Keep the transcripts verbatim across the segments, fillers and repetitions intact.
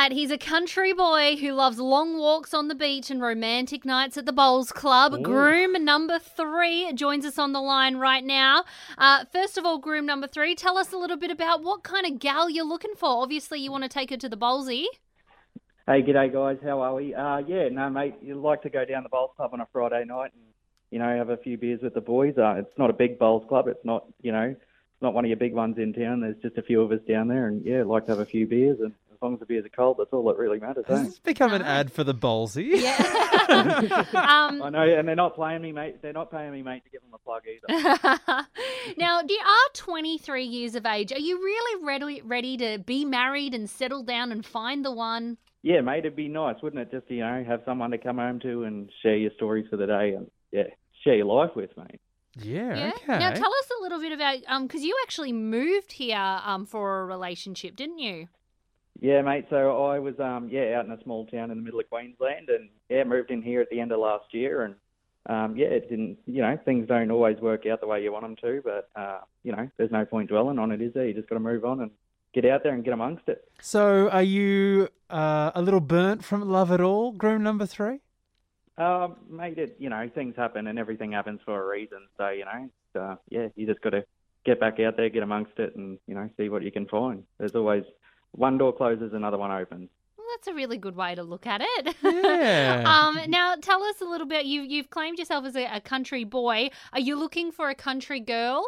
right. He's a country boy who loves long walks on the beach and romantic nights at the bowls club. Ooh. Groom number three joins us on the line right now. Uh, first of all, groom number three, tell us a little bit about what kind of gal you're looking for. Obviously, you want to take her to the bowlsy. Hey, g'day guys. How are we? Uh, yeah, no, mate. You'd like to go down the bowls club on a Friday night and you know have a few beers with the boys. Uh, it's not a big bowls club. It's not you know it's not one of your big ones in town. There's just a few of us down there, and yeah, like to have a few beers. And as long as the beers are cold, that's all that really matters. Has Eh? this become an ad for the ballsy? Yeah. um, I know, and they're not paying me, mate. They're not paying me, mate, to give them a plug either. Now, you are twenty-three years of age. Are you really ready ready to be married and settle down and find the one? Yeah, mate, it'd be nice, wouldn't it? Just you know have someone to come home to and share your stories for the day, and yeah, share your life with, mate. Yeah, Yeah. okay. Now, tell us a little bit about um because you actually moved here um for a relationship, didn't you? Yeah, mate. So I was, um, yeah, out in a small town in the middle of Queensland, and yeah, moved in here at the end of last year, and um, yeah, it didn't, you know, things don't always work out the way you want them to, but uh, you know, there's no point dwelling on it, is there? You just got to move on and get out there and get amongst it. So are you uh, a little burnt from love at all, groom number three? Um, mate, it, you know, things happen and everything happens for a reason. So you know, it's, uh, yeah, you just got to get back out there, get amongst it, and you know, see what you can find. There's always one door closes, another one opens. Well, that's a really good way to look at it. Yeah. um, now, tell us a little bit. You, you've claimed yourself as a, a country boy. Are you looking for a country girl?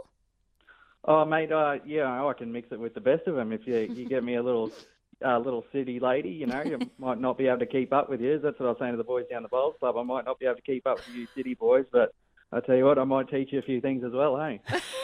Oh, mate, uh, yeah, I can mix it with the best of them. If you you get me a little uh, little city lady, you know, you might not be able to keep up with you. That's what I was saying to the boys down the bowls club. I might not be able to keep up with you city boys, but I tell you what, I might teach you a few things as well, hey?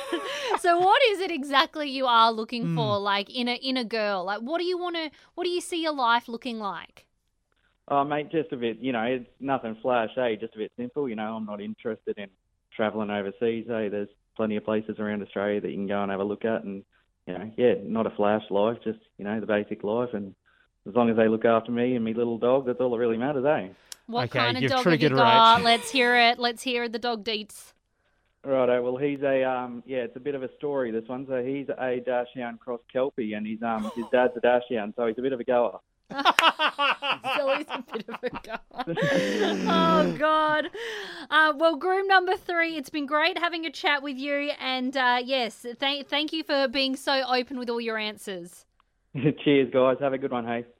So what is it exactly you are looking Mm. for, like, in a in a girl? Like, what do you want to, what do you see your life looking like? Oh, mate, just a bit, you know, it's nothing flash, eh? Just a bit simple, you know. I'm not interested in travelling overseas, eh? There's plenty of places around Australia that you can go and have a look at, and you know, yeah, not a flash life, just you know, the basic life, and as long as they look after me and me little dog, that's all that really matters, eh? What Okay, kind of you've dog have you triggered got? Rach. Let's hear it. Let's hear the dog deets. Righto, well, he's a um, yeah, it's a bit of a story, this one. So he's a Dachshund cross Kelpie, and he's um, his dad's a Dachshund, so he's a bit of a goer. So he's a bit of a guy. Oh, God. Uh, well, groom number three, it's been great having a chat with you. And, uh, yes, th- thank you for being so open with all your answers. Cheers, guys. Have a good one, hey.